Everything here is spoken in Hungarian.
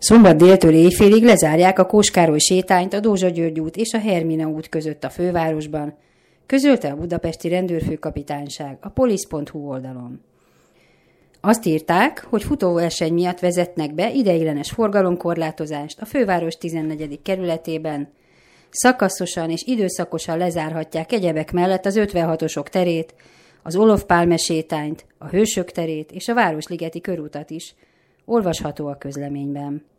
Szombat déltől éjfélig lezárják a Kós-Károly sétányt a Dózsa-György út és a Hermina út között a fővárosban, közölte a budapesti rendőrfőkapitányság a polisz.hu oldalon. Azt írták, hogy futóverseny miatt vezetnek be ideiglenes forgalomkorlátozást a főváros 14. kerületében, szakaszosan és időszakosan lezárhatják egyebek mellett az 56-osok terét, az Olof Pálme sétányt, a Hősök terét és a Városligeti körútat is. Olvasható a közleményben.